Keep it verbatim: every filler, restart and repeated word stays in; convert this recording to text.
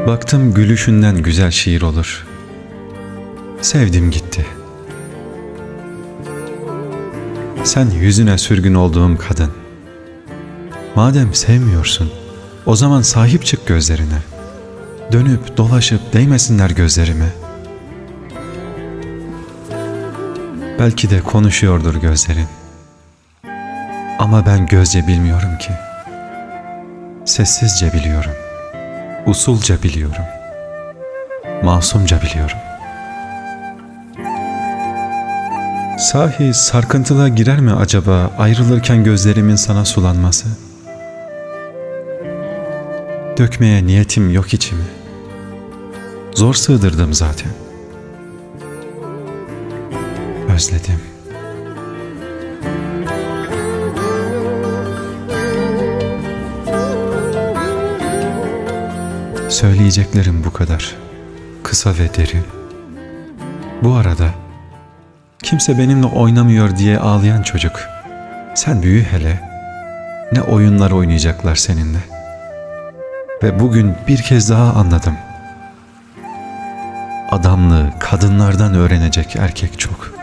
Baktım gülüşünden güzel şiir olur. Sevdim gitti. Sen yüzüne sürgün olduğum kadın. Madem sevmiyorsun, o zaman sahip çık gözlerine. Dönüp dolaşıp değmesinler gözlerime. Belki de konuşuyordur gözlerin. Ama ben gözce bilmiyorum ki. Sessizce biliyorum. Usulca biliyorum. Masumca biliyorum. Sahi sarkıntılığa girer mi acaba ayrılırken gözlerimin sana sulanması? Dökmeye niyetim yok içimi. Zor sığdırdım zaten. Özledim. Söyleyeceklerim bu kadar. Kısa ve derin. Bu arada kimse benimle oynamıyor diye ağlayan çocuk. Sen büyü hele. Ne oyunlar oynayacaklar seninle. Ve bugün bir kez daha anladım. Adamlığı kadınlardan öğrenecek erkek çok.